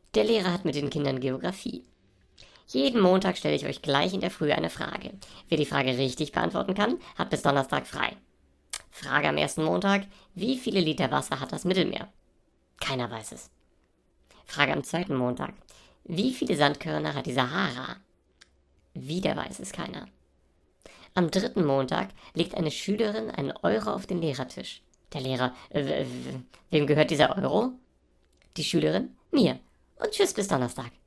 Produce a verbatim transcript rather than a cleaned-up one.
Der Lehrer hat mit den Kindern Geografie. Jeden Montag stelle ich euch gleich in der Früh eine Frage. Wer die Frage richtig beantworten kann, hat bis Donnerstag frei. Frage am ersten Montag: Wie viele Liter Wasser hat das Mittelmeer? Keiner weiß es. Frage am zweiten Montag: Wie viele Sandkörner hat die Sahara? Wieder weiß es keiner. Am dritten Montag legt eine Schülerin einen Euro auf den Lehrertisch. Der Lehrer: äh, Wem gehört dieser Euro? Die Schülerin: Mir. Und tschüss bis Donnerstag.